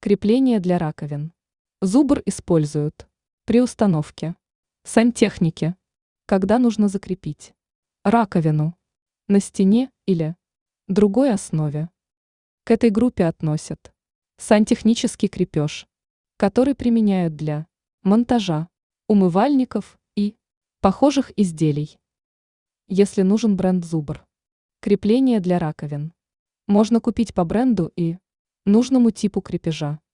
Крепление для раковин. Зубр используют при установке. Сантехники. Когда нужно закрепить раковину на стене или другой основе. К этой группе относят сантехнический крепеж, который применяют для монтажа умывальников и похожих изделий. Если нужен бренд Зубр. Крепление для раковин. Можно купить по бренду и нужному типу крепежа.